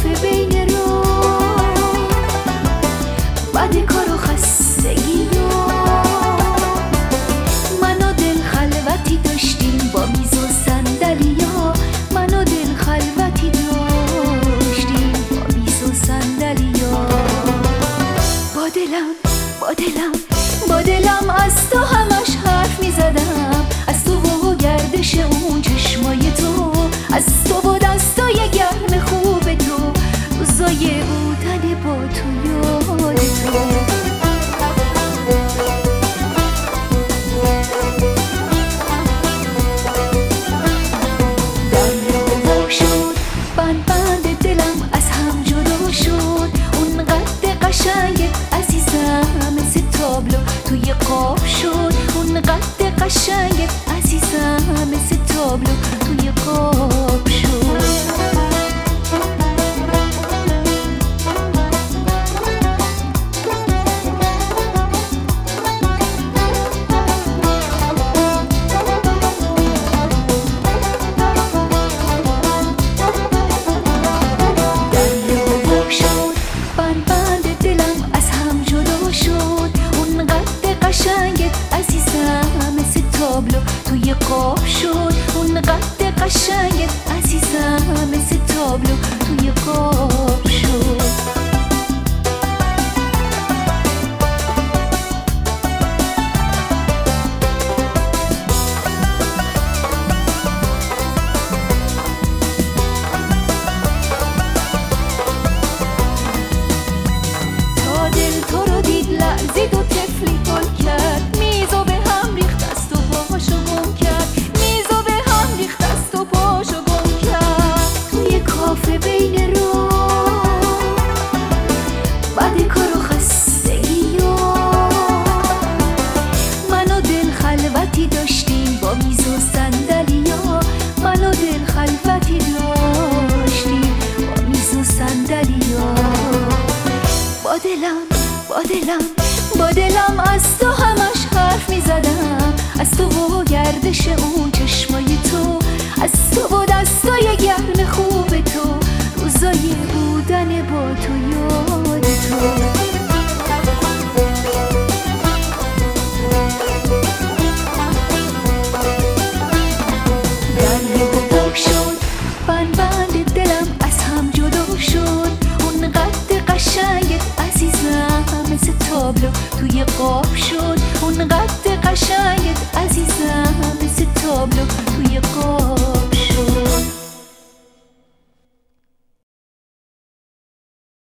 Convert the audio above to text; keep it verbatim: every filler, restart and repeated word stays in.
کافه بین رو بعد کار و خستگی رو من و دل خلوتی داشتیم با میز و صندلیا من و دل خلوتی داشتیم با میز و صندلیا با دلم با دلم با دلم از تو همش حرف میزدم از تو و گردش اون چشمای تو از تو و دستای گرم خوب تو روزای بودن با تو یاد تو بند بند دلم از هم جدا شد اون قد قشنگ عزیزم مثل تابلو توی قاب شد اون قد قشنگ عزیزم مثل تابلو توی قاب شد توی قاب شد اون قد قشنگ عزیزم مثل تابلو توی قاب شد تا دل تو رو دید لرزید و طفلی حال کرد میزو به هم ریخت از تو پاشو گم کرد میزو به هم ریخت از تو پاشو گم کرد توی کافه بین رو بعد کار و خستگی و من و دل خلوتی داشتیم با میز و صندلیا من و دل خلوتی داشتیم با میز و صندلیا با دلم با دلم با دلم از تو همش حرف میزدم از تو و گردش اون